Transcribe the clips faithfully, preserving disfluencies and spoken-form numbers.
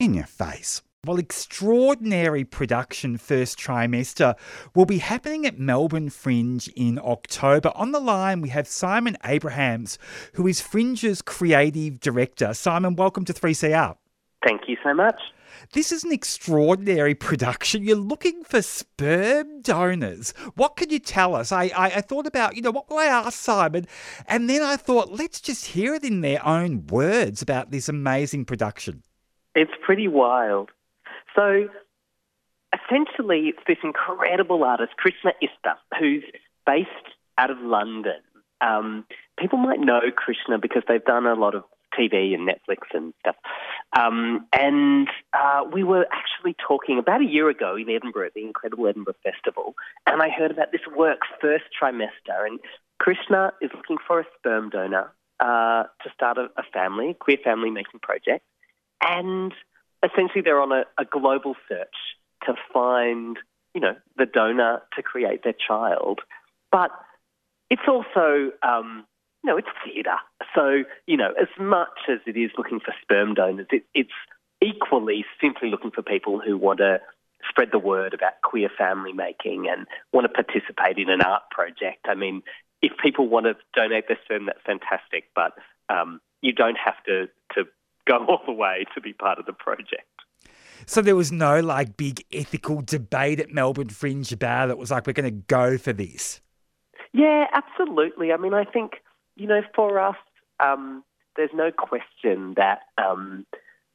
In your face. Well, extraordinary production first trimester will be happening at Melbourne Fringe in October. On the line, we have Simon Abrahams, who is Fringe's creative director. Simon, welcome to three C R. Thank you so much. This is an extraordinary production. You're looking for sperm donors. What can you tell us? I, I, I thought about, you know, what will I ask Simon? And then I thought, let's just hear it in their own words about this amazing production. It's pretty wild. So, essentially, it's this incredible artist, Krishna Ista, who's based out of London. Um, people might know Krishna because they've done a lot of T V and Netflix and stuff. Um, and uh, we were actually talking about a year ago in Edinburgh, at the incredible Edinburgh Festival, and I heard about this work, First Trimester. And Krishna is looking for a sperm donor uh, to start a, a family, a queer family making project. And essentially, they're on a, a global search to find, you know, the donor to create their child. But it's also, um, you know, it's theatre. So, you know, as much as it is looking for sperm donors, it, it's equally simply looking for people who want to spread the word about queer family making and want to participate in an art project. I mean, if people want to donate their sperm, that's fantastic. But um, you don't have to, to go all the way to be part of the project. So there was no like big ethical debate at Melbourne Fringe about it. It was like, we're going to go for this. Yeah, absolutely. I mean, I think, you know, for us, um, there's no question that um,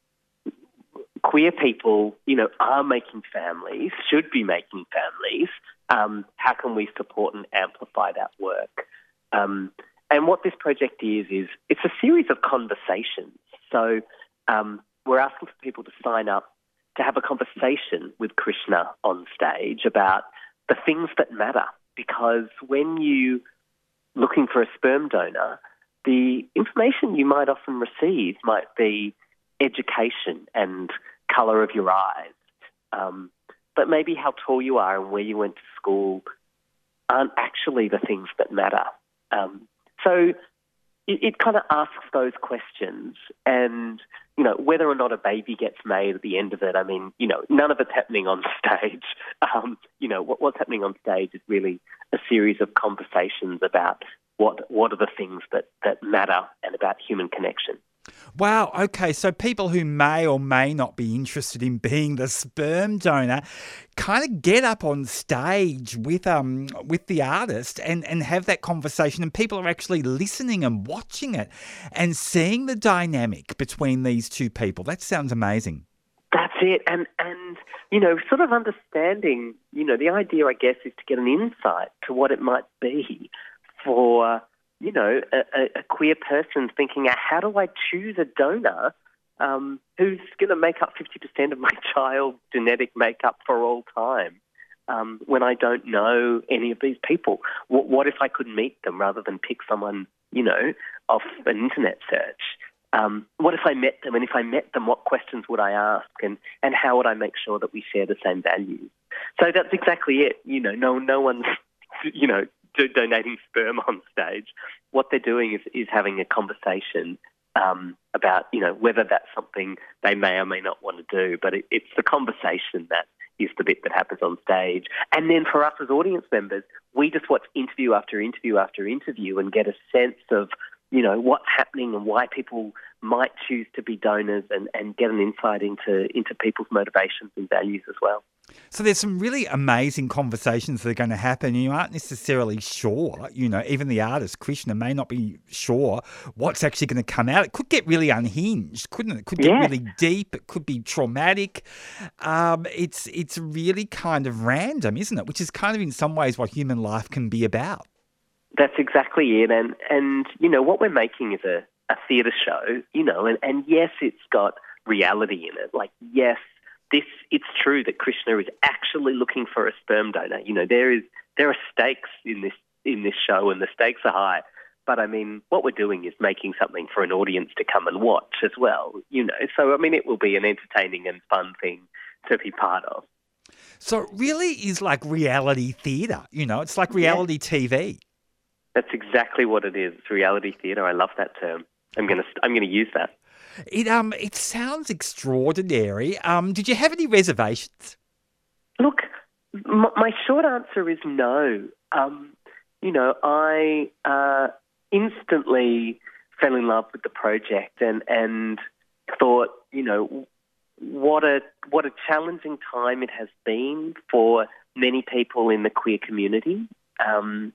queer people, you know, are making families, should be making families. Um, how can we support and amplify that work? Um, and what this project is, is it's a series of conversations. So um, we're asking for people to sign up to have a conversation with Krishna on stage about the things that matter. Because when you looking for a sperm donor, the information you might often receive might be education and colour of your eyes. Um, but maybe how tall you are and where you went to school aren't actually the things that matter. Um, so it, it kind of asks those questions, and, you know, whether or not a baby gets made at the end of it, I mean, you know, none of it's happening on stage. Um, you know, what, what's happening on stage is really a series of conversations about what what are the things that, that matter and about human connection. Wow, okay, so people who may or may not be interested in being the sperm donor kind of get up on stage with um with the artist and, and have that conversation, and people are actually listening and watching it and seeing the dynamic between these two people. That sounds amazing. That's it, and, and you know, sort of understanding, you know, the idea, I guess, is to get an insight to what it might be for, you know, a, a queer person thinking, how do I choose a donor um, who's going to make up fifty percent of my child's genetic makeup for all time um, when I don't know any of these people? What, what if I could meet them rather than pick someone, you know, off an internet search? Um, what if I met them? And if I met them, what questions would I ask? And, and how would I make sure that we share the same values? So that's exactly it. You know, no, no one's, you know, do, donating sperm on stage. What they're doing is, is having a conversation um, about, you know, whether that's something they may or may not want to do. But it, it's the conversation that is the bit that happens on stage. And then for us as audience members, we just watch interview after interview after interview and get a sense of, you know, what's happening and why people might choose to be donors, and, and get an insight into, into people's motivations and values as well. So there's some really amazing conversations that are going to happen. You aren't necessarily sure, you know, even the artist, Krishna, may not be sure what's actually going to come out. It could get really unhinged, couldn't it? It could get Yeah. really deep. It could be traumatic. Um, it's, it's really kind of random, isn't it? Which is kind of in some ways what human life can be about. That's exactly it. And, and you know, what we're making is a, a theatre show, you know, and, and yes, it's got reality in it. Like, yes, this it's true that Krishna is actually looking for a sperm donor. You know, there is there are stakes in this in this show, and the stakes are high. But I mean, what we're doing is making something for an audience to come and watch as well. You know, so I mean, it will be an entertaining and fun thing to be part of. So it really is like reality theatre. You know, it's like reality yeah. T V. That's exactly what it is. It's reality theatre. I love that term. I'm gonna I'm gonna use that. It um it sounds extraordinary. Um, did you have any reservations? Look, m- my short answer is no. Um, you know, I uh, instantly fell in love with the project and, and thought, you know, what a what a challenging time it has been for many people in the queer community. Um,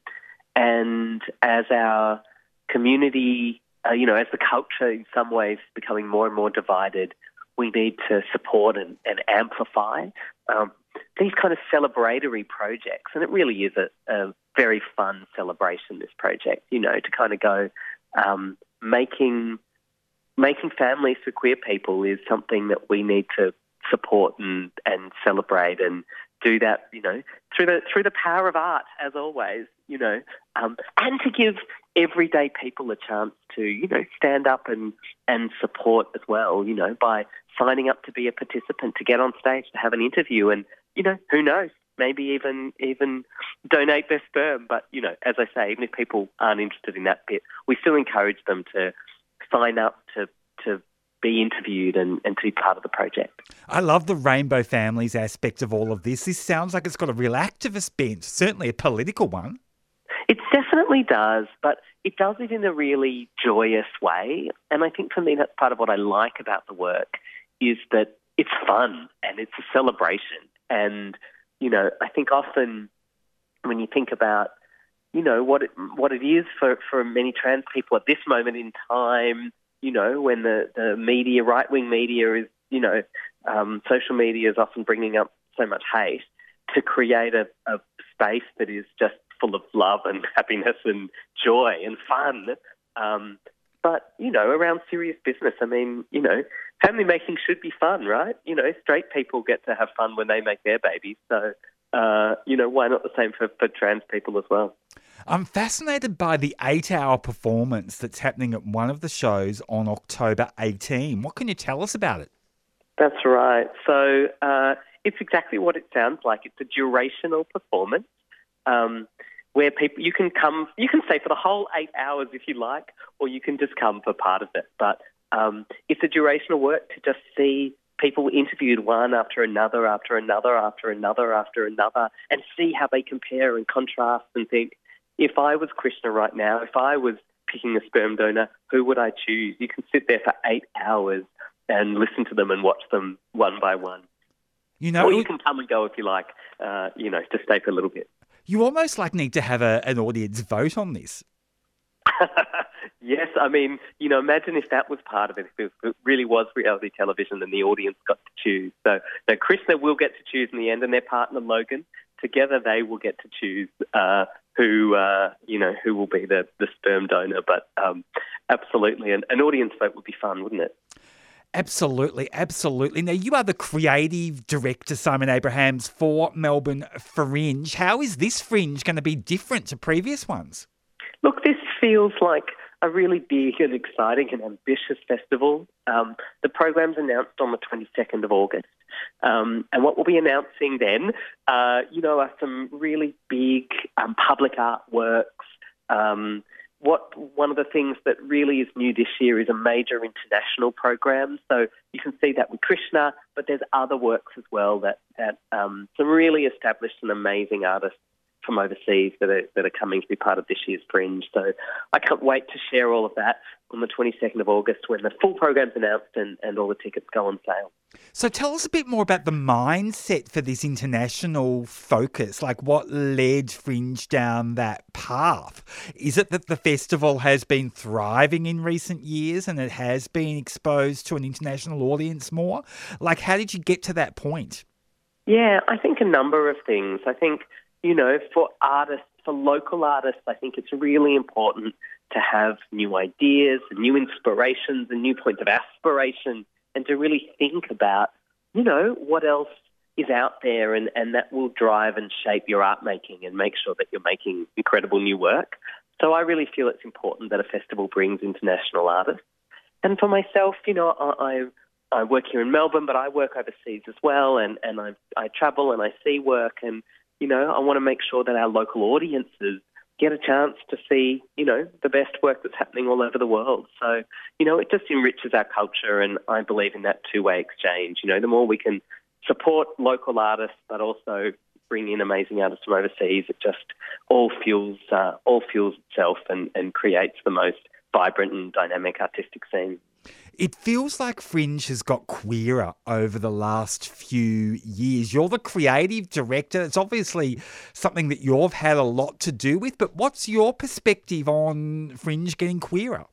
and as our community, uh, you know, as the culture in some ways is becoming more and more divided, we need to support and, and amplify um, these kind of celebratory projects. And it really is a, a very fun celebration, this project, you know, to kind of go um, making making families for queer people is something that we need to support and, and celebrate and do that, you know, through the through the power of art, as always, you know, um, and to give everyday people a chance to, you know, stand up and, and support as well, you know, by signing up to be a participant, to get on stage, to have an interview and, you know, who knows, maybe even even donate their sperm. But, you know, as I say, even if people aren't interested in that bit, we still encourage them to sign up to, to be interviewed and, and to be part of the project. I love the rainbow families aspect of all of this. This sounds like it's got a real activist bent, certainly a political one. It definitely does, but it does it in a really joyous way. And I think for me that's part of what I like about the work is that it's fun and it's a celebration. And, you know, I think often when you think about, you know, what it, what it is for, for many trans people at this moment in time, you know, when the, the media, right-wing media is, you know, um, social media is often bringing up so much hate, to create a, a space that is just full of love and happiness and joy and fun. Um, but, you know, around serious business, I mean, you know, family making should be fun, right? You know, straight people get to have fun when they make their babies. So, uh, you know, why not the same for, for trans people as well? I'm fascinated by the eight-hour performance that's happening at one of the shows on October eighteenth. What can you tell us about it? That's right. So uh, it's exactly what it sounds like. It's a durational performance um, where people you can come, you can stay for the whole eight hours if you like, or you can just come for part of it. But um, it's a durational work to just see people interviewed one after another, after another, after another, after another, and see how they compare and contrast and think, if I was Krishna right now, if I was picking a sperm donor, who would I choose? You can sit there for eight hours and listen to them and watch them one by one. You know, or you can come and go if you like, uh, you know, to stay for a little bit. You almost like need to have a, an audience vote on this. Yes, I mean, you know, imagine if that was part of it, if it really was reality television and the audience got to choose. So, so Krishna will get to choose in the end, and their partner Logan, together they will get to choose uh, who, uh, you know, who will be the, the sperm donor. But um, absolutely, an, an audience vote would be fun, wouldn't it? Absolutely, absolutely. Now, you are the creative director, Simon Abrahams, for Melbourne Fringe. How is this Fringe going to be different to previous ones? Look, this feels like a really big and exciting and ambitious festival. Um, the program's announced on the twenty-second of August. Um, and what we'll be announcing then, uh, you know, are some really big um, public artworks. Um, what one of the things that really is new this year is a major international program. So you can see that with Krishna, but there's other works as well that, that um, some really established and amazing artists from overseas that are that are coming to be part of this year's Fringe. So I can't wait to share all of that on the twenty-second of August when the full program's announced and, and all the tickets go on sale. So tell us a bit more about the mindset for this international focus, like what led Fringe down that path. Is it that the festival has been thriving in recent years and it has been exposed to an international audience more? Like, how did you get to that point? Yeah, I think a number of things. I think, you know, for artists, for local artists, I think it's really important to have new ideas, new inspirations, and new points of aspiration, and to really think about, you know, what else is out there, and, and that will drive and shape your art making and make sure that you're making incredible new work. So I really feel it's important that a festival brings international artists. And for myself, you know, I, I, I work here in Melbourne, but I work overseas as well, and, and I, I travel and I see work, and you know, I want to make sure that our local audiences get a chance to see, you know, the best work that's happening all over the world. So, you know, it just enriches our culture, and I believe in that two-way exchange. You know, the more we can support local artists but also bring in amazing artists from overseas, it just all fuels uh, all fuels itself and, and creates the most vibrant and dynamic artistic scene. It feels like Fringe has got queerer over the last few years. You're the creative director. It's obviously something that you've had a lot to do with, but what's your perspective on Fringe getting queerer?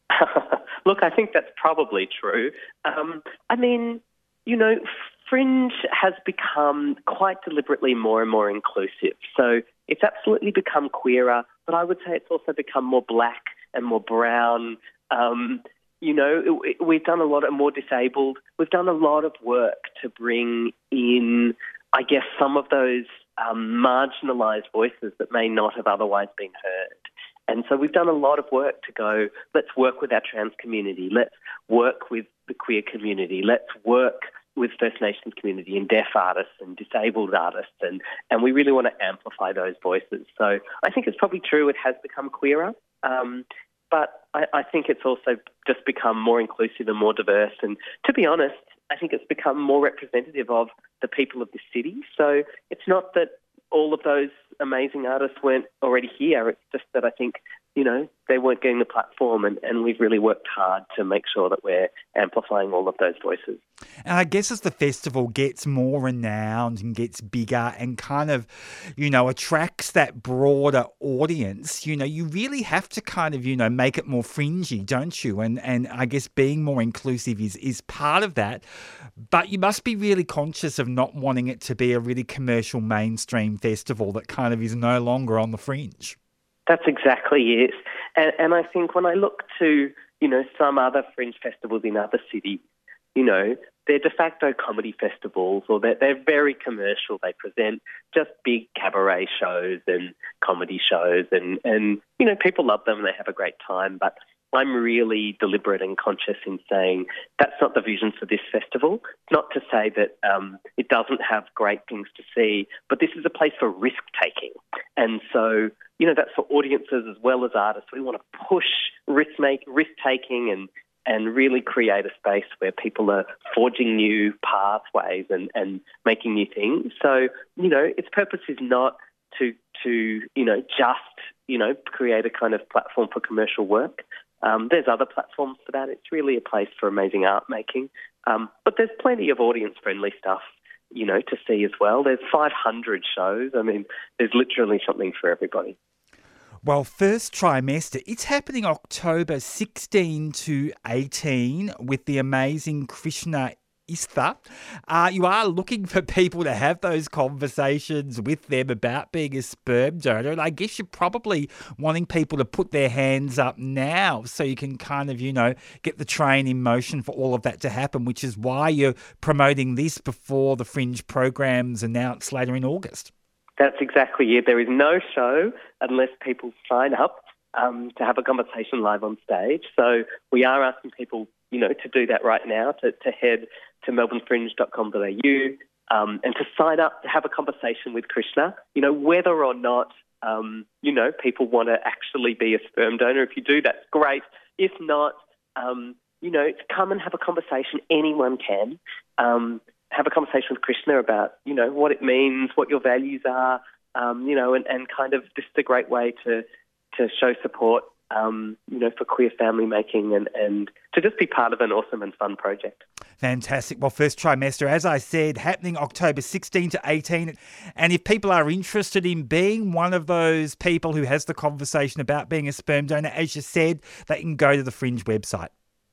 Look, I think that's probably true. Um, I mean, you know, Fringe has become quite deliberately more and more inclusive. So it's absolutely become queerer, but I would say it's also become more black and more brown. Um, you know, it, it, we've done a lot of more disabled. We've done a lot of work to bring in, I guess, some of those um, marginalised voices that may not have otherwise been heard. And so we've done a lot of work to go, let's work with our trans community, let's work with the queer community, let's work with First Nations community and deaf artists and disabled artists, and, and we really want to amplify those voices. So I think it's probably true it has become queerer, um, but I, I think it's also just become more inclusive and more diverse. And to be honest, I think it's become more representative of the people of the city. So it's not that all of those amazing artists weren't already here. It's just that I think, you know, they weren't getting the platform, and, and we've really worked hard to make sure that we're amplifying all of those voices. And I guess as the festival gets more renowned and gets bigger and kind of, you know, attracts that broader audience, you know, you really have to kind of, you know, make it more fringy, don't you? And and I guess being more inclusive is, is part of that. But you must be really conscious of not wanting it to be a really commercial mainstream festival that kind of is no longer on the fringe. That's exactly it. And, and I think when I look to, you know, some other fringe festivals in other cities, you know, they're de facto comedy festivals, or they're, they're very commercial. They present just big cabaret shows and comedy shows, and, and, you know, people love them and they have a great time. But I'm really deliberate and conscious in saying that's not the vision for this festival. Not to say that um, it doesn't have great things to see, but this is a place for risk-taking. And so, you know, that's for audiences as well as artists. We want to push risk make, risk-taking and, and really create a space where people are forging new pathways and, and making new things. So, you know, its purpose is not to, to, you know, just, you know, create a kind of platform for commercial work. Um, there's other platforms for that. It's really a place for amazing art making. Um, but there's plenty of audience-friendly stuff, you know, to see as well. There's five hundred shows. I mean, there's literally something for everybody. Well, first trimester, it's happening October sixteen to eighteen with the amazing Krishna Istha. Uh, you are looking for people to have those conversations with them about being a sperm donor. And I guess you're probably wanting people to put their hands up now so you can kind of, you know, get the train in motion for all of that to happen, which is why you're promoting this before the Fringe program's announced later in August. That's exactly it. There is no show unless people sign up um, to have a conversation live on stage. So we are asking people, you know, to do that right now, to, to head to melbourne fringe dot com dot a u um, and to sign up to have a conversation with Krishna. You know, whether or not, um, you know, people want to actually be a sperm donor. If you do, that's great. If not, um, you know, come and have a conversation. Anyone can. Um, have a conversation with Krishna about, you know, what it means, what your values are, um, you know, and, and kind of this is a great way to, to show support, um, you know, for queer family making and, and to just be part of an awesome and fun project. Fantastic. Well, first trimester, as I said, happening October sixteen to eighteen. And if people are interested in being one of those people who has the conversation about being a sperm donor, as you said, they can go to the Fringe website.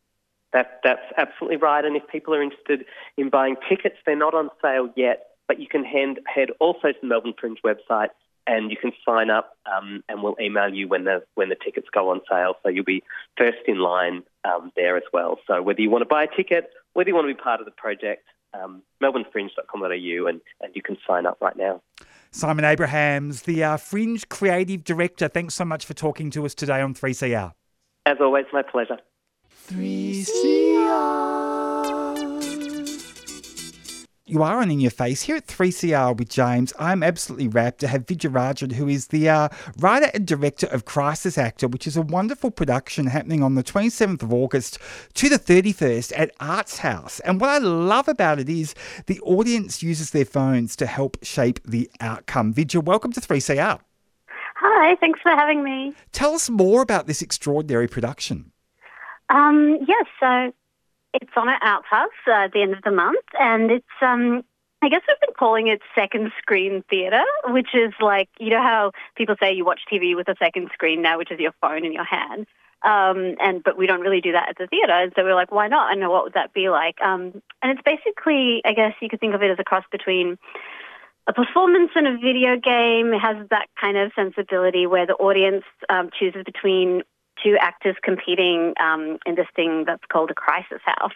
That, that's absolutely right. And if people are interested in buying tickets, they're not on sale yet, but you can head, head also to the Melbourne Fringe website and you can sign up um, and we'll email you when the when the tickets go on sale. So you'll be first in line um, there as well. So whether you want to buy a ticket, whether you want to be part of the project, um, melbourne fringe dot com dot a u and, and you can sign up right now. Simon Abrahams, the uh, Fringe Creative Director, thanks so much for talking to us today on three C R. As always, my pleasure. three C R you are on In Your Face here at three C R with James. I'm absolutely rapt to have Vijayarajan, who is the uh, writer and director of Crisis Actor, which is a wonderful production happening on the twenty-seventh of August to the thirty-first at Arts House. And what I love about it is the audience uses their phones to help shape the outcome. Vijay, welcome to three C R. Hi, thanks for having me. Tell us more about this extraordinary production. Um, yes, so it's on at Arts House uh, at the end of the month, and it's, um, I guess we've been calling it second screen theatre, which is like, you know how people say you watch T V with a second screen now, which is your phone in your hand, um, and but we don't really do that at the theatre, and so we're like, why not? I know, what would that be like? Um, and it's basically, I guess you could think of it as a cross between a performance and a video game. It has that kind of sensibility where the audience um, chooses between two actors competing um, in this thing that's called a crisis house.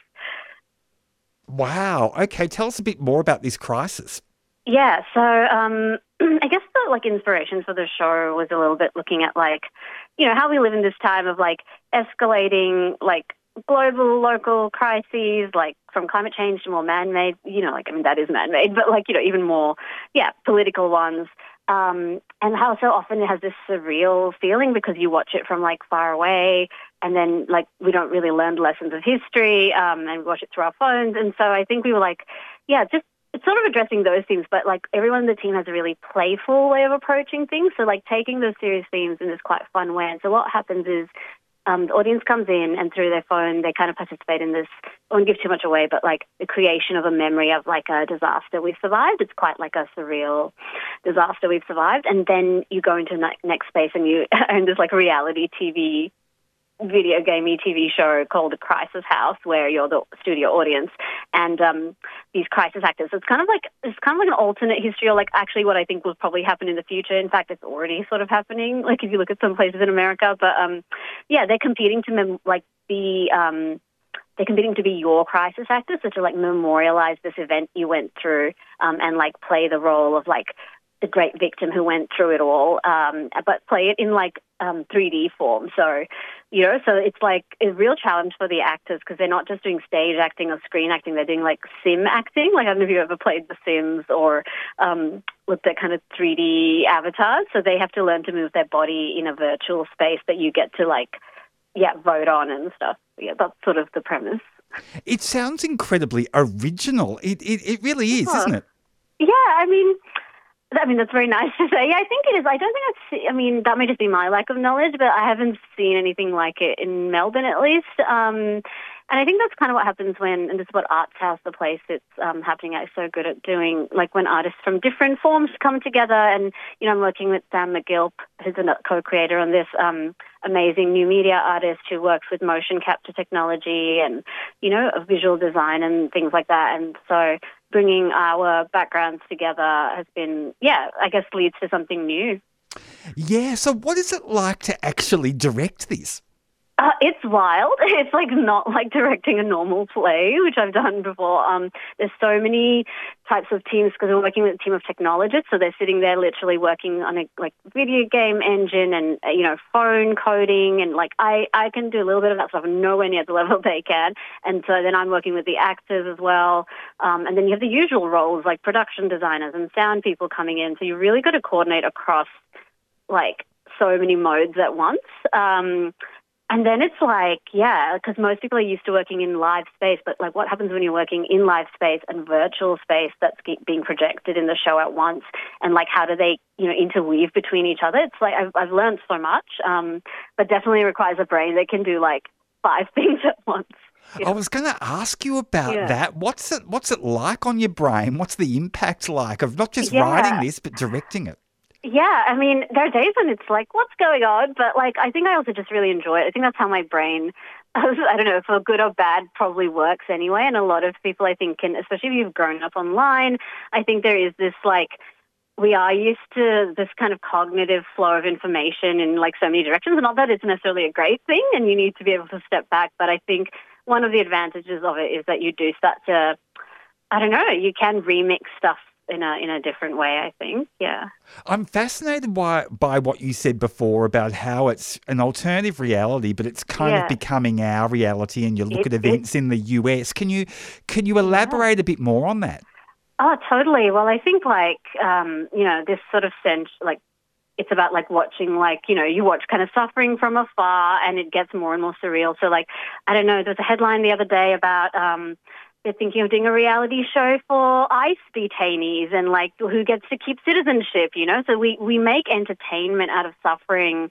Wow. Okay, tell us a bit more about this crisis. Yeah, so um, I guess the like inspiration for the show was a little bit looking at like, you know, how we live in this time of like escalating like global, local crises, like from climate change to more man-made, you know, like, I mean, that is man-made, but like, you know, even more, yeah, political ones. Um, and how so often it has this surreal feeling because you watch it from like far away, and then like we don't really learn lessons of history, um, and we watch it through our phones. And so I think we were like, yeah, just it's sort of addressing those themes, but like everyone in the team has a really playful way of approaching things. So like taking those serious themes in this quite fun way. And so what happens is Um, the audience comes in and through their phone they kind of participate in this, I won't give too much away, but like the creation of a memory of like a disaster we've survived. It's quite like a surreal disaster we've survived. And then you go into the next space and you own this like reality T V, video gamey T V show called The Crisis House, where you're the studio audience and um, these crisis actors. So it's kind of like it's kind of like an alternate history, or like actually what I think will probably happen in the future. In fact, it's already sort of happening. Like if you look at some places in America, but um, yeah, they're competing to mem- like be um, they're competing to be your crisis actors, so to like memorialize this event you went through um, and like play the role of like the great victim who went through it all, um, but play it in like um, three D form. So, you know, so it's like a real challenge for the actors because they're not just doing stage acting or screen acting, they're doing like sim acting. Like I don't know if you've ever played The Sims or um, looked at kind of three D avatars. So they have to learn to move their body in a virtual space that you get to like, yeah, vote on and stuff. Yeah, that's sort of the premise. It sounds incredibly original. It it, it really is, oh. isn't it? Yeah, I mean... I mean, that's very nice to say. Yeah, I think it is. I don't think I've seen, I mean, that may just be my lack of knowledge, but I haven't seen anything like it in Melbourne, at least. Um, and I think that's kind of what happens when, and this is what Arts House, the place it's um, happening at, is so good at doing, like when artists from different forms come together. And, you know, I'm working with Sam McGilp, who's a co-creator on this um, amazing new media artist who works with motion capture technology and, you know, visual design and things like that. And so bringing our backgrounds together has been, yeah, I guess leads to something new. Yeah, so what is it like to actually direct this? Uh, it's wild. It's like not like directing a normal play, which I've done before. Um, there's so many types of teams because we're working with a team of technologists, so they're sitting there literally working on a like video game engine and uh, you know phone coding and like I I can do a little bit of that stuff, nowhere near the level they can. And so then I'm working with the actors as well, um, and then you have the usual roles like production designers and sound people coming in. So you really got to coordinate across like so many modes at once. Um, And then it's like, yeah, because most people are used to working in live space, but like what happens when you're working in live space and virtual space that's being projected in the show at once? And like how do they, you know, interweave between each other? It's like I've, I've learned so much, um, but definitely requires a brain that can do like five things at once. Yeah. I was going to ask you about yeah. that. What's it, what's it like on your brain? What's the impact like of not just yeah. writing this, but directing it? Yeah, I mean, there are days when it's like, what's going on? But, like, I think I also just really enjoy it. I think that's how my brain, I don't know, for good or bad, probably works anyway. And a lot of people, I think, can, especially if you've grown up online, I think there is this, like, we are used to this kind of cognitive flow of information in, like, so many directions. And not that it's necessarily a great thing, and you need to be able to step back. But I think one of the advantages of it is that you do start to, I don't know, you can remix stuff in a in a different way, I think, yeah. I'm fascinated by, by what you said before about how it's an alternative reality, but it's kind yeah. of becoming our reality, and you look it, at events it, in the U S. Can you can you elaborate yeah. a bit more on that? Oh, totally. Well, I think like, um, you know, this sort of sense, like, it's about like watching, like, you know, you watch kind of suffering from afar and it gets more and more surreal. So like, I don't know, there was a headline the other day about um, they're thinking of doing a reality show for ICE detainees and like who gets to keep citizenship, you know? So we, we make entertainment out of suffering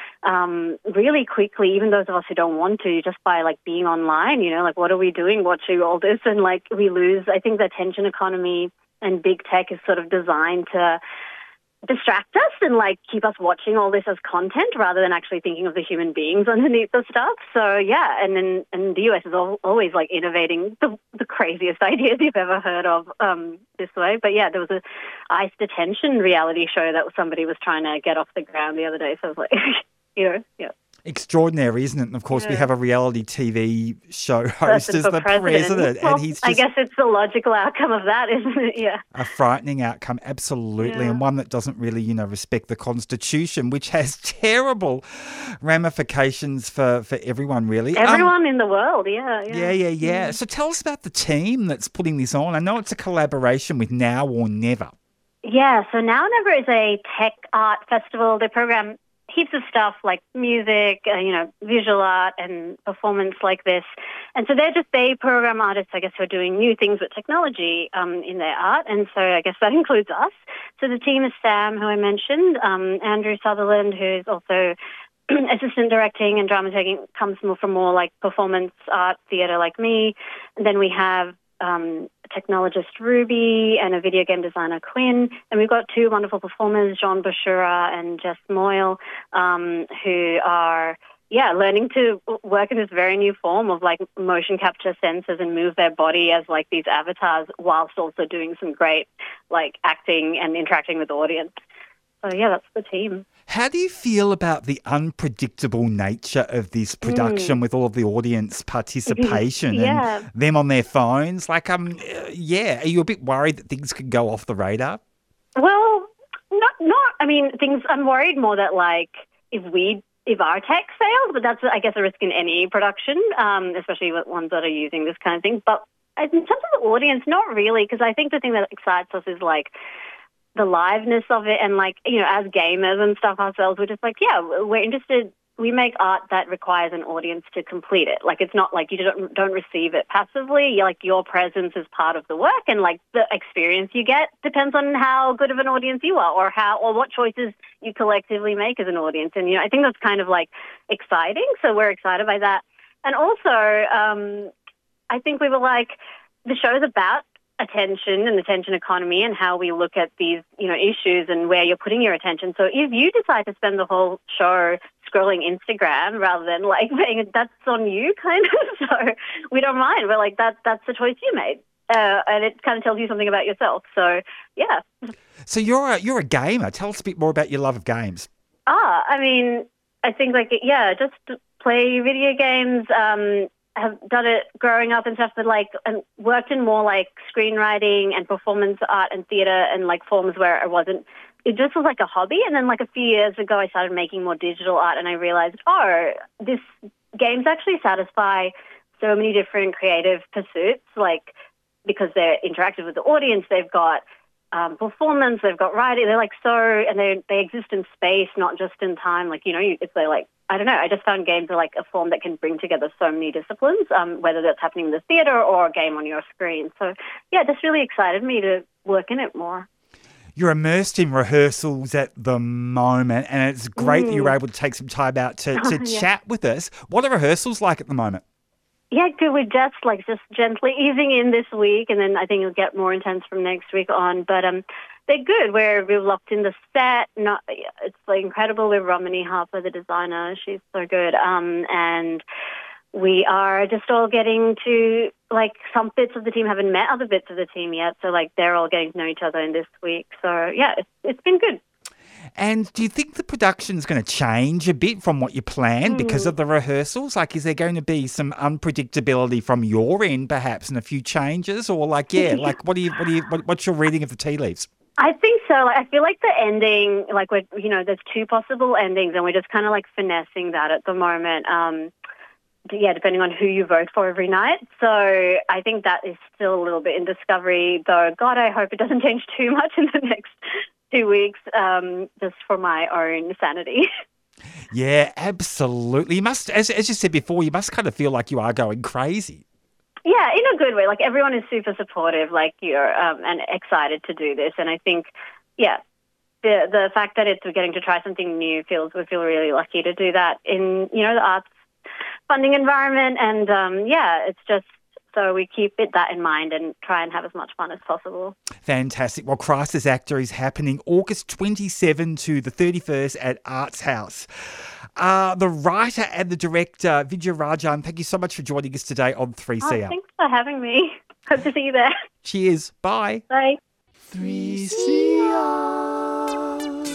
um, really quickly, even those of us who don't want to, just by like being online, you know, like what are we doing watching all this? And like we lose, I think the attention economy and big tech is sort of designed to distract us and like keep us watching all this as content rather than actually thinking of the human beings underneath the stuff. So yeah, and then and the U S is al- always like innovating the, the craziest ideas you've ever heard of um, this way. But yeah, there was a ICE detention reality show that somebody was trying to get off the ground the other day. So I was like, you know, yeah. Extraordinary, isn't it? And of course, Yeah. we have a reality T V show host Person as for the president. president, Well, and he's I just guess it's the logical outcome of that, isn't it? Yeah. a frightening outcome, absolutely, Yeah. and one that doesn't really, you know, respect the Constitution, which has terrible ramifications for, for everyone, really. Um, Everyone in the world, yeah. Yeah, yeah, yeah, yeah. So tell us about the team that's putting this on. I know it's a collaboration with Now or Never. Yeah, so Now or Never is a tech art festival. They program heaps of stuff like music, uh, you know, visual art and performance like this. And so they're just, they program artists, I guess, who are doing new things with technology um, in their art. And so I guess that includes us. So the team is Sam, who I mentioned, um, Andrew Sutherland, who's also assistant directing and drama taking, comes more from more like performance art theatre like me. And then we have um, technologist Ruby and a video game designer Quinn. And we've got two wonderful performers, John Bashura and Jess Moyle, um, who are, yeah, learning to work in this very new form of like motion capture sensors and move their body as like these avatars whilst also doing some great like acting and interacting with the audience. So yeah, that's the team. How do you feel about the unpredictable nature of this production Mm. with all of the audience participation Yeah. and them on their phones? Like, um, uh, yeah, are you a bit worried that things could go off the radar? Well, not, not, I mean, things, I'm worried more that like if we, if our tech fails, but that's, I guess, a risk in any production, um, especially with ones that are using this kind of thing. But in terms of the audience, not really, because I think the thing that excites us is like, the liveness of it and like, you know, as gamers and stuff ourselves, we're just like, yeah, we're interested. We make art that requires an audience to complete it. Like, it's not like you don't, don't receive it passively. You're like, your presence is part of the work and like the experience you get depends on how good of an audience you are or how, or what choices you collectively make as an audience. And, you know, I think that's kind of like exciting. So we're excited by that. And also, um, I think we were like, the show's about attention and attention economy and how we look at these, you know, issues and where you're putting your attention. So if you decide to spend the whole show scrolling Instagram rather than like saying that's on you, kind of, so we don't mind. We're like, that that's the choice you made. Uh, and it kind of tells you something about yourself. So, yeah. So you're a, you're a gamer. Tell us a bit more about your love of games. Ah, I mean, I think like, yeah, just play video games, um, have done it growing up and stuff, but like and worked in more like screenwriting and performance art and theatre and like forms where I wasn't, it just was like a hobby. And then like a few years ago, I started making more digital art and I realized, oh, this games actually satisfy so many different creative pursuits, like because they're interactive with the audience, they've got um, performance, they've got writing, they're like so, and they they exist in space, not just in time. Like, you know, it's they're like, I don't know, I just found games are like a form that can bring together so many disciplines, um, whether that's happening in the theatre or a game on your screen. So, yeah, it just really excited me to work in it more. You're immersed in rehearsals at the moment, and it's great Mm. that you were able to take some time out to, to Yeah. chat with us. What are rehearsals like at the moment? Yeah, good. We're just like just gently easing in this week, and then I think it'll get more intense from next week on. But um, they're good. We're we've locked in the set. Not it's like incredible. We're Romany Harper, the designer. She's so good. Um, and we are just all getting to like some bits of the team haven't met other bits of the team yet. So like they're all getting to know each other in this week. So yeah, it's it's been good. And do you think the production's going to change a bit from what you planned because of the rehearsals? Like, is there going to be some unpredictability from your end, perhaps, and a few changes? Or like, yeah, like, what do you, what do you, what, what's your reading of the tea leaves? I think so. Like, I feel like the ending, like we're, you know, there's two possible endings, and we're just kind of like finessing that at the moment. Um, yeah, depending on who you vote for every night. So I think that is still a little bit in discovery, though. God, I hope it doesn't change too much in the next two weeks, um, just for my own sanity. Yeah, absolutely. You must, as as you said before, you must kind of feel like you are going crazy. Yeah, in a good way. Like, everyone is super supportive, like, you're um, and excited to do this. And I think, yeah, the the fact that it's we're getting to try something new feels we feel really lucky to do that in, you know, the arts funding environment. And um, yeah, it's just so we keep it that in mind and try and have as much fun as possible. Fantastic. Well, Crisis Actor is happening August twenty-seventh to the thirty-first at Arts House. Uh, the writer and the director, Vidya Rajan, thank you so much for joining us today on three C R. Oh, thanks for having me. Hope to see you there. Cheers. Bye. Bye. three C R.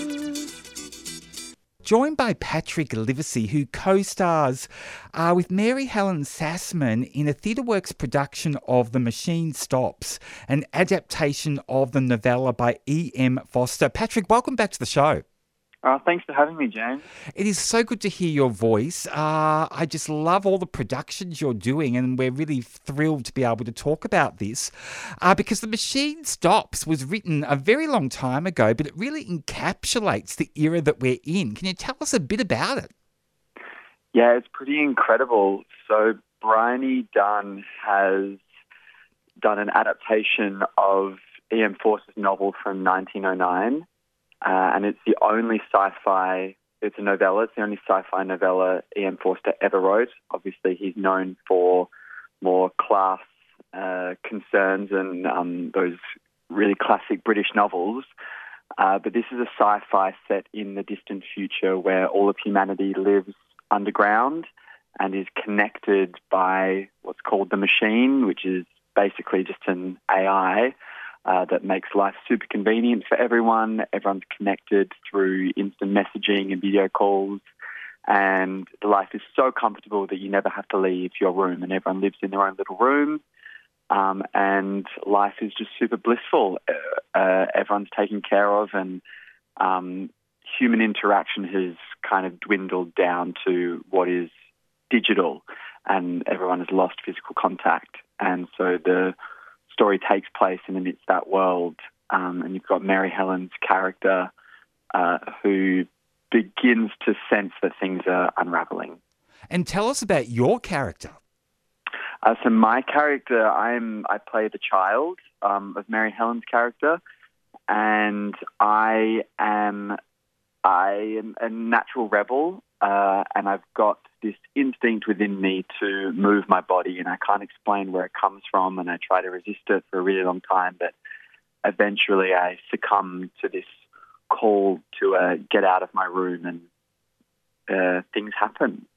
Joined by Patrick Livesey, who co-stars uh, with Mary Helen Sassman in a TheatreWorks production of The Machine Stops, an adaptation of the novella by E M Foster. Patrick, welcome back to the show. Uh, thanks for having me, James. It is so good to hear your voice. Uh, I just love all the productions you're doing, and we're really thrilled to be able to talk about this uh, because The Machine Stops was written a very long time ago, but it really encapsulates the era that we're in. Can you tell us a bit about it? Yeah, it's pretty incredible. So Bryony Dunn has done an adaptation of E M Forster's novel from nineteen oh nine. Uh, and it's the only sci-fi, it's a novella, it's the only sci-fi novella E M Forster ever wrote. Obviously, he's known for more class uh, concerns and um, those really classic British novels. Uh, but this is a sci-fi set in the distant future where all of humanity lives underground and is connected by what's called the machine, which is basically just an A I. Uh, that makes life super convenient for everyone. Everyone's connected through instant messaging and video calls. And life is so comfortable that you never have to leave your room and everyone lives in their own little room. Um, and life is just super blissful. Uh, uh, everyone's taken care of and um, human interaction has kind of dwindled down to what is digital and everyone has lost physical contact. And so the story takes place in amidst that world, um, and you've got Mary Helen's character uh, who begins to sense that things are unraveling. And tell us about your character. Uh, so my character, I'm I play the child um, of Mary Helen's character, and I am I am a natural rebel, uh, and I've got this instinct within me to move my body, and I can't explain where it comes from, and I try to resist it for a really long time, but eventually I succumb to this call to uh, get out of my room, and uh, things happen.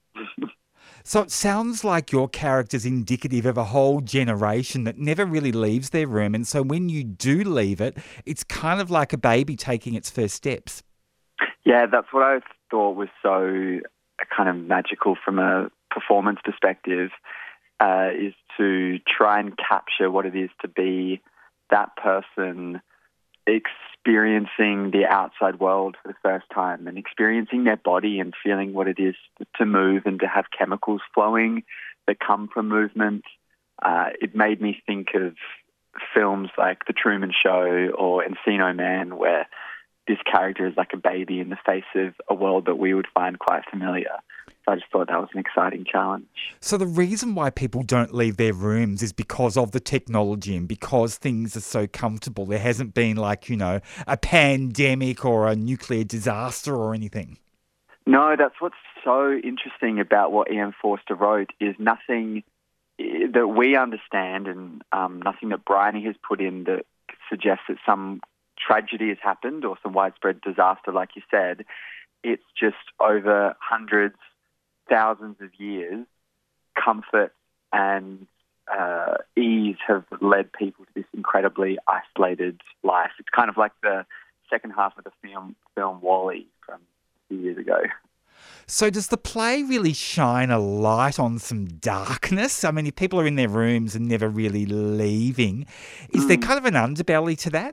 So it sounds like your character's indicative of a whole generation that never really leaves their room, and so when you do leave it, it's kind of like a baby taking its first steps. Yeah, that's what I thought was so kind of magical from a performance perspective, uh, is to try and capture what it is to be that person experiencing the outside world for the first time and experiencing their body and feeling what it is to move and to have chemicals flowing that come from movement. Uh, it made me think of films like The Truman Show or Encino Man, where this character is like a baby in the face of a world that we would find quite familiar. So I just thought that was an exciting challenge. So the reason why people don't leave their rooms is because of the technology and because things are so comfortable. There hasn't been like, you know, a pandemic or a nuclear disaster or anything. No, that's what's so interesting about what E M Forster wrote is nothing that we understand and um, nothing that Bryony has put in that suggests that some tragedy has happened or some widespread disaster, like you said. It's just over hundreds, thousands of years, comfort and uh, ease have led people to this incredibly isolated life. It's kind of like the second half of the film, film WALL-E from a few years ago. So does the play really shine a light on some darkness? I mean, if people are in their rooms and never really leaving, is mm. there kind of an underbelly to that?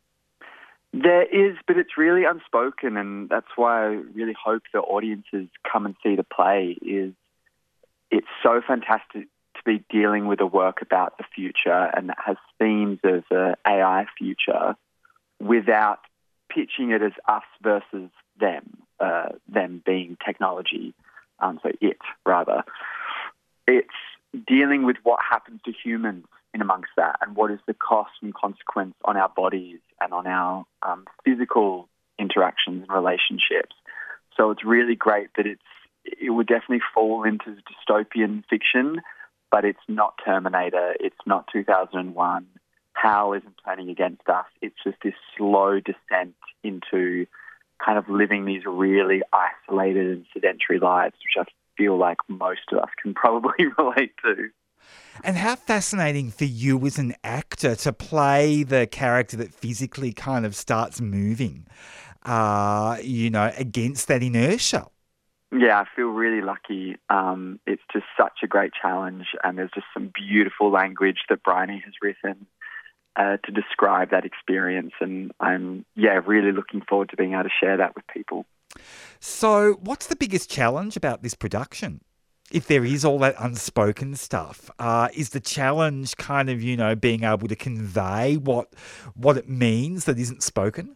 There is, but it's really unspoken, and that's why I really hope the audiences come and see the play. Is it's so fantastic to be dealing with a work about the future and that has themes of the A I future without pitching it as us versus them, uh, them being technology, um, so it, rather. It's dealing with what happens to humans in amongst that and what is the cost and consequence on our bodies and on our um, physical interactions and relationships. So it's really great that it's it would definitely fall into dystopian fiction, but it's not Terminator, it's not two thousand one. HAL isn't turning against us. It's just this slow descent into kind of living these really isolated and sedentary lives, which I feel like most of us can probably relate to. And how fascinating for you as an actor to play the character that physically kind of starts moving, uh, you know, against that inertia. Yeah, I feel really lucky. Um, it's just such a great challenge, and there's just some beautiful language that Bryony has written uh, to describe that experience, and I'm, yeah, really looking forward to being able to share that with people. So what's the biggest challenge about this production? If there is all that unspoken stuff, uh, is the challenge kind of, you know, being able to convey what what it means that isn't spoken?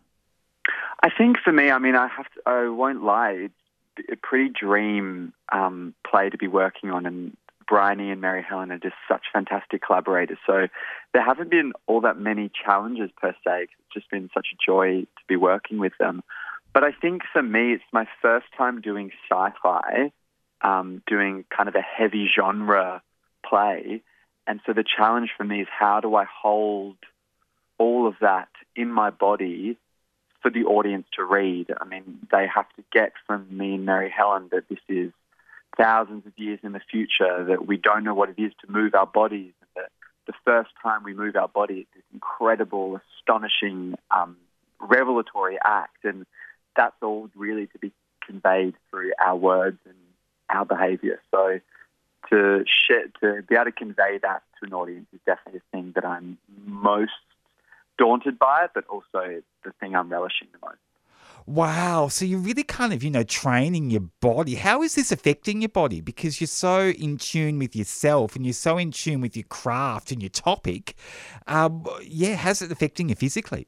I think for me, I mean, I have to, I won't lie, it's a pretty dream um, play to be working on, and Bryony and Mary Helen are just such fantastic collaborators. So there haven't been all that many challenges per se. It's just been such a joy to be working with them. But I think for me, it's my first time doing sci-fi, um, doing kind of a heavy genre play. And so the challenge for me is how do I hold all of that in my body for the audience to read? I mean, they have to get from me and Mary Helen that this is thousands of years in the future, that we don't know what it is to move our bodies, and that the first time we move our body is this incredible, astonishing, um, revelatory act. And that's all really to be conveyed through our words and our behaviour. So to share, to be able to convey that to an audience is definitely the thing that I'm most daunted by, but also the thing I'm relishing the most. Wow. So you're really kind of, you know, training your body. How is this affecting your body? Because you're so in tune with yourself and you're so in tune with your craft and your topic. Um, yeah, how's it affecting you physically?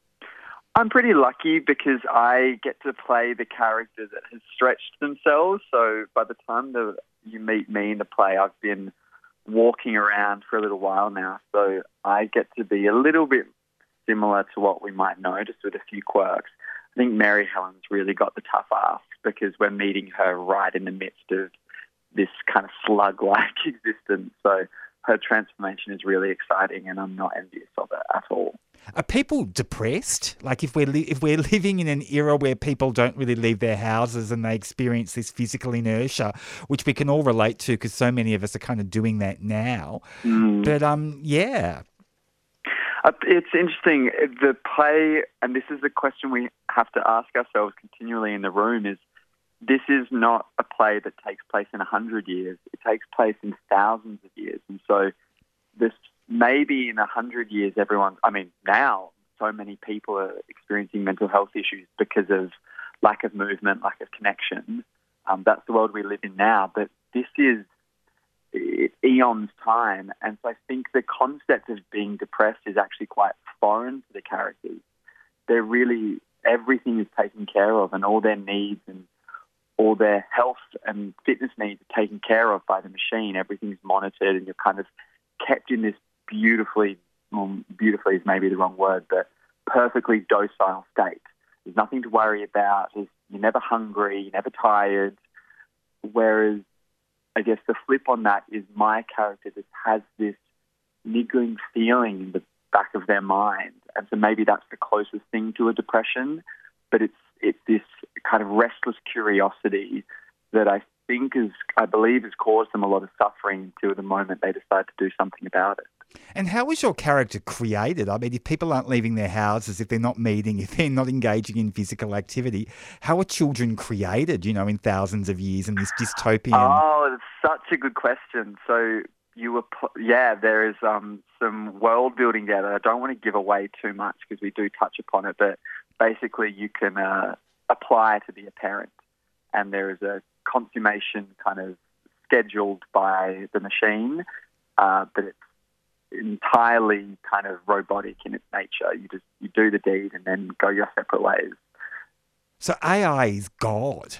I'm pretty lucky because I get to play the character that has stretched themselves. So by the time that you meet me in the play, I've been walking around for a little while now. So I get to be a little bit similar to what we might know, just with a few quirks. I think Mary Helen's really got the tough ask because we're meeting her right in the midst of this kind of slug-like existence. So her transformation is really exciting, and I'm not envious of it at all. Are people depressed? Like if we're li- if we're living in an era where people don't really leave their houses and they experience this physical inertia, which we can all relate to because so many of us are kind of doing that now. Mm. But um, yeah. Uh, it's interesting. The play, and this is the question we have to ask ourselves continually in the room, is this is not a play that takes place in a hundred years. It takes place in thousands of years. And so this maybe in a hundred years, everyone, I mean, now so many people are experiencing mental health issues because of lack of movement, lack of connection. Um, that's the world we live in now. But this is eons time. And so I think the concept of being depressed is actually quite foreign to the characters. They're really, everything is taken care of, and all their needs and all their health and fitness needs are taken care of by the machine. Everything's monitored, and you're kind of kept in this beautifully, well, beautifully is maybe the wrong word, but perfectly docile state. There's nothing to worry about. You're never hungry, you're never tired. Whereas I guess the flip on that is my character just has this niggling feeling in the back of their mind. And so maybe that's the closest thing to a depression, but it's it's this kind of restless curiosity that I think is, I believe, has caused them a lot of suffering until the moment they decide to do something about it. And how was your character created? I mean, if people aren't leaving their houses, if they're not meeting, if they're not engaging in physical activity, how are children created, you know, in thousands of years in this dystopian... Oh, it's such a good question. So you were, yeah, there is um, some world building there that I don't want to give away too much because we do touch upon it, but basically you can uh, apply to be a parent, and there is a consummation kind of scheduled by the machine, uh, but it's entirely kind of robotic in its nature. You just you do the deed and then go your separate ways. So A I is God.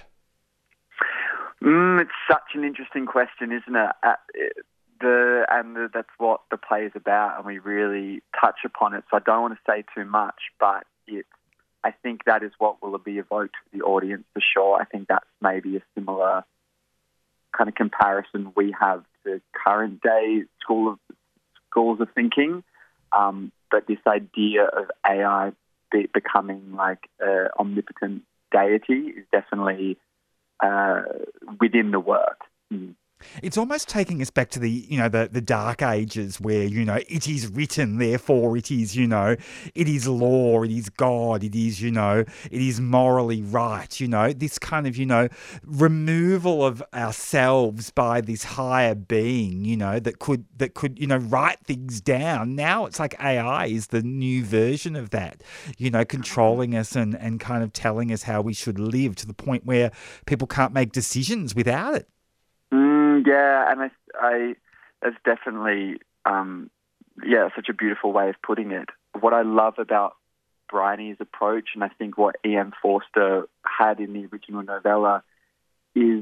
Mm, it's such an interesting question, isn't it? Uh, it the and the, that's what the play is about, and we really touch upon it. So I don't want to say too much, but it's. I think that is what will be evoked to the audience for sure. I think that's maybe a similar kind of comparison we have to current day school of schools of thinking. Um, but this idea of A I be, becoming like an omnipotent deity is definitely uh, within the work. Mm. It's almost taking us back to the, you know, the, the dark ages where, you know, it is written, therefore it is, you know, it is law, it is God, it is, you know, it is morally right, you know, this kind of, you know, removal of ourselves by this higher being, you know, that could, that could, you know, write things down. Now it's like A I is the new version of that, you know, controlling us and, and kind of telling us how we should live to the point where people can't make decisions without it. Mm, yeah, and I, I, that's definitely, um, yeah, such a beautiful way of putting it. What I love about Bryony's approach, and I think what E M Forster had in the original novella, is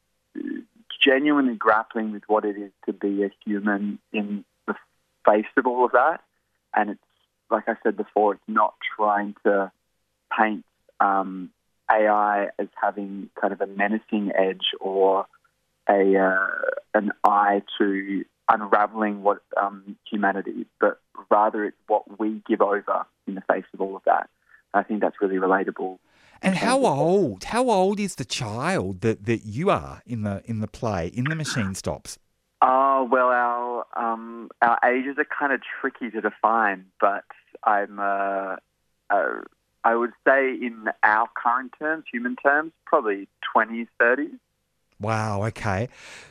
genuinely grappling with what it is to be a human in the face of all of that. And it's, like I said before, it's not trying to paint um, A I as having kind of a menacing edge or a uh, an eye to unraveling what um, humanity, but rather it's what we give over in the face of all of that. I think that's really relatable. And how old? How old is the child that, that you are in the in the play, in the Machine Stops? Oh, well, our um, our ages are kind of tricky to define, but I'm uh, uh, I would say in our current terms, human terms, probably twenties, thirties. Wow, okay.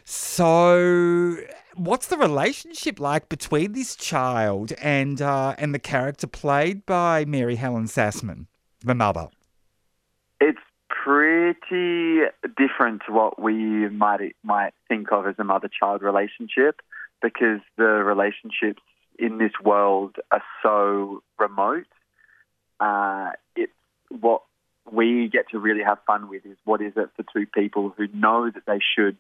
So what's the relationship like between this child and uh, and the character played by Mary Helen Sassman, the mother? It's pretty different to what we might might think of as a mother-child relationship, because the relationships in this world are so remote. Uh, it's what we get to really have fun with is what is it for two people who know that they should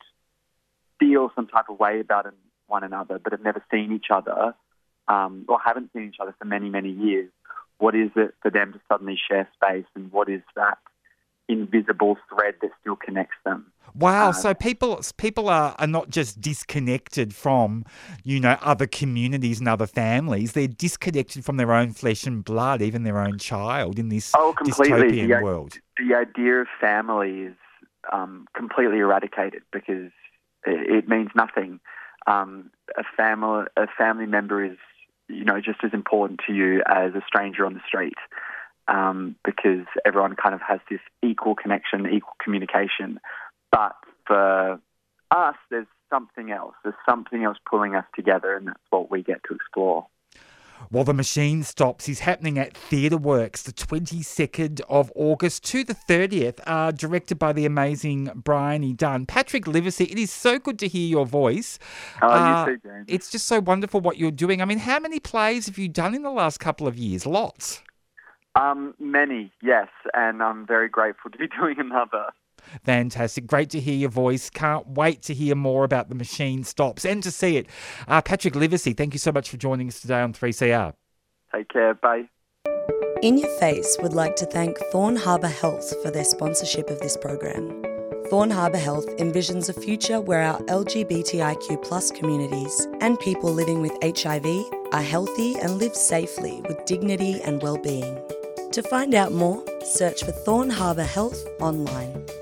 feel some type of way about one another but have never seen each other um, or haven't seen each other for many, many years. What is it for them to suddenly share space, and what is that invisible thread that still connects them? Wow, Um, so people people are, are not just disconnected from, you know, other communities and other families. They're disconnected from their own flesh and blood, even their own child in this oh, completely. dystopian The, world. The idea of family is um, completely eradicated because it, it means nothing. Um, a family a family member is, you know, just as important to you as a stranger on the street, um, because everyone kind of has this equal connection, equal communication. But for us, there's something else. There's something else pulling us together, and that's what we get to explore. Well, The Machine Stops is happening at Theatre Works the twenty-second of August to the thirtieth, uh, directed by the amazing Bryony Dunn. Patrick Livesey, it is so good to hear your voice. Oh, uh, you too, James. It's just so wonderful what you're doing. I mean, how many plays have you done in the last couple of years? Lots. Um, many, yes, and I'm very grateful to be doing another. Fantastic. Great to hear your voice. Can't wait to hear more about The Machine Stops and to see it. Uh, Patrick Livesey, thank you so much for joining us today on three C R. Take care. Bye. In Your Face would like to thank Thorn Harbour Health for their sponsorship of this program. Thorn Harbour Health envisions a future where our L G B T I Q plus communities and people living with H I V are healthy and live safely with dignity and well-being. To find out more, search for Thorn Harbour Health online.